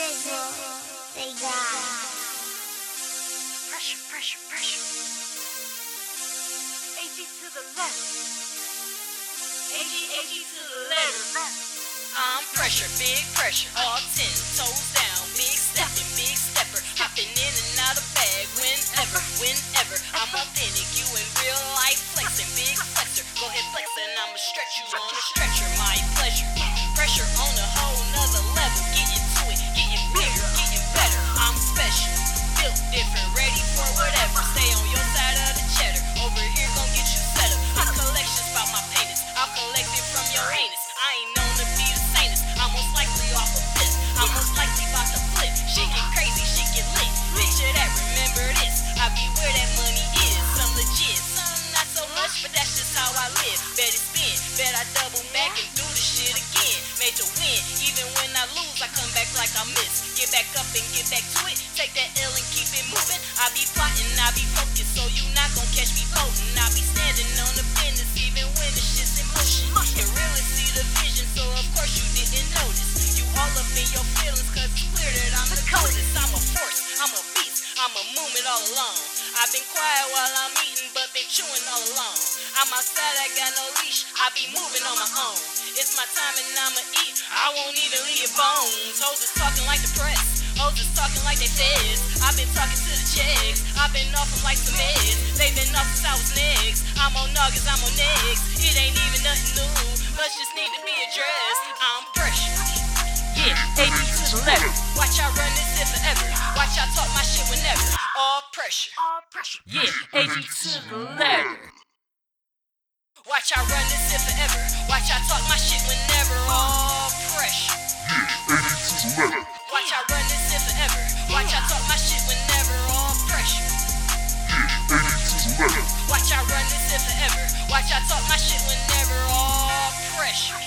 nigga, they got Pressure, pressure, pressure. AG to the left. AG to the left. I'm pressure, big pressure. All 10 toes down. Big stepping, big stepper. Hopping in and out of bag whenever. I'm authentic, you in real life flexing. Big flexer. Go ahead, flex and I'ma stretch you on a stretcher. My pleasure. Pressure on a whole nother level. Getting to it, getting bigger, getting better. I'm special. Built different, ready for whatever. Stay on your side of the cheddar. Over here gon' get you set up. My collection's about my payments. I'll collect it from your anus. I ain't known to be the sanest. I'm most likely off a fifth. I'm most likely about to flip. Shit get crazy, shit get lit. Picture that, remember this. I be where that money is. Some legit, some not so much, but that's just how I live. Bet it spin, bet I double back and do the shit again. Made to win, even when I lose, I come back like I miss. Get back up and get back to it. Take that L and keep it moving. I be plotting, I be focused, so you not gon' catch me floating. I be standing on the business, even when the shit's in motion. You really see the vision, so of course you didn't notice. You all up in your feelings, cause it's clear that I'm the coldest. I'm a force, I'm a beast, I'm a movement all along. I've been quiet while I'm eating, but been chewing all along. I'm outside, I got no leash, I be moving on my own. It's my time and I'ma eat, I won't even leave bones. Hoes is talking like the press, hoes is talking like they feds. I've been talking to the checks, I've been off them like some meds. They been off since I was next, I'm on August, I'm on next. It ain't even nothing new, much just need to be addressed. I'm pressure, yeah, AG to the left. Watch I run this shit forever, watch I talk my shit whenever. All pressure, yeah, AG to the left. Watch I run this shit forever. Watch I talk my shit whenever. All pressure. Watch I run this shit forever. Watch I talk my shit whenever. All pressure. Watch I run this shit forever. Watch I talk my shit whenever. All pressure.